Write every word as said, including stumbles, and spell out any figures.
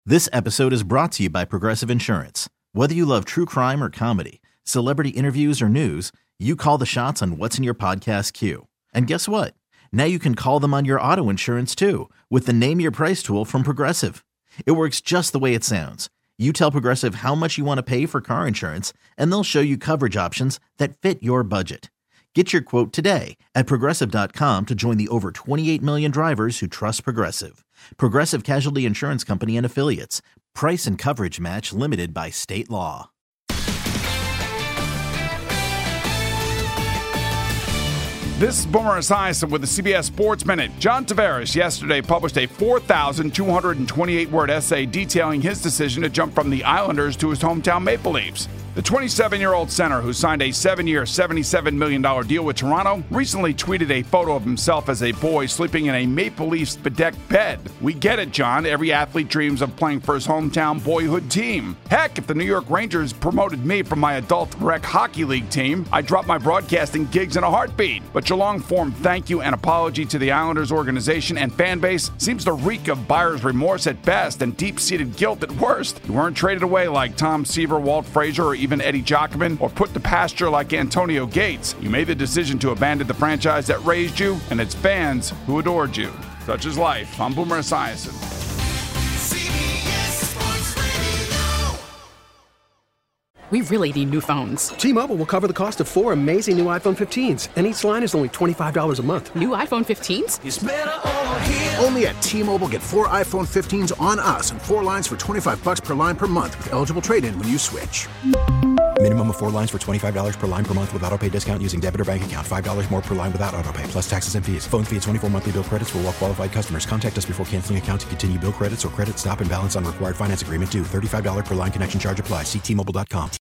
This episode is brought to you by Progressive Insurance. Whether you love true crime or comedy, celebrity interviews or news, you call the shots on what's in your podcast queue. And guess what? Now you can call them on your auto insurance too with the Name Your Price tool from Progressive. It works just the way it sounds. You tell Progressive how much you want to pay for car insurance, and they'll show you coverage options that fit your budget. Get your quote today at Progressive dot com to join the over twenty-eight million drivers who trust Progressive. Progressive Casualty Insurance Company and Affiliates. Price and coverage match limited by state law. This is Boomer Esiason with the C B S Sports Minute. John Tavares yesterday published a four thousand two hundred twenty-eight word essay detailing his decision to jump from the Islanders to his hometown Maple Leafs. The twenty-seven-year-old center, who signed a seven-year, seventy-seven million dollars deal with Toronto, recently tweeted a photo of himself as a boy sleeping in a Maple Leafs bedecked bed. We get it, John. Every athlete dreams of playing for his hometown boyhood team. Heck, if the New York Rangers promoted me from my adult rec hockey league team, I'd drop my broadcasting gigs in a heartbeat. But your long-form thank you and apology to the Islanders organization and fan base seems to reek of buyer's remorse at best and deep-seated guilt at worst. You weren't traded away like Tom Seaver, Walt Frazier, or even Eddie Jockman, or put to pasture like Antonio Gates. You made the decision to abandon the franchise that raised you and its fans who adored you. Such is life. I'm Boomer Esiason. We really need new phones. T-Mobile will cover the cost of four amazing new iPhone fifteens, and each line is only twenty-five dollars a month. New iPhone fifteens? It's better over here. Only at T-Mobile, get four iPhone fifteens on us and four lines for twenty-five dollars per line per month with eligible trade-in when you switch. Minimum of four lines for twenty-five dollars per line per month with autopay discount using debit or bank account. five dollars more per line without autopay, plus taxes and fees. Phone fee at twenty-four monthly bill credits for well-qualified customers. Contact us before canceling account to continue bill credits or credit stop and balance on required finance agreement due. thirty-five dollars per line connection charge applies. See T Mobile dot com.